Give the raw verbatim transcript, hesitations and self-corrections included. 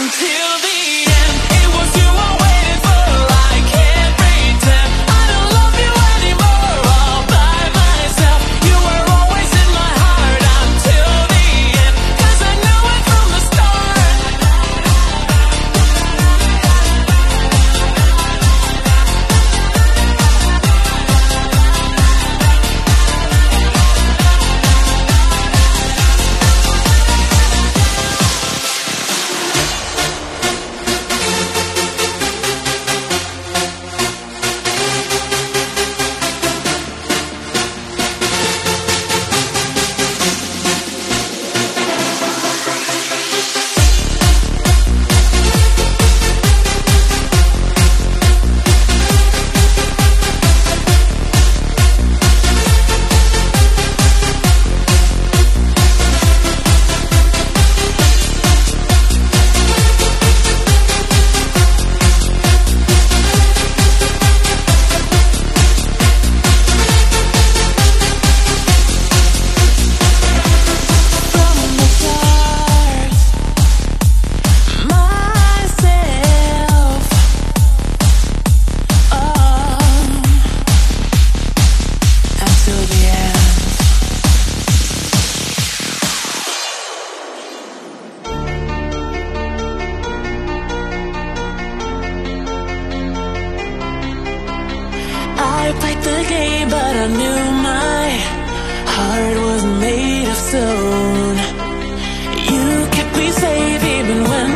until the end. It was you I waited for, I can't pretend I don't love you anymore, all by myself. You were always in my heart until the end, 'cause I knew it from the start. I played the game, but I knew my heart was made of stone. You kept me safe even when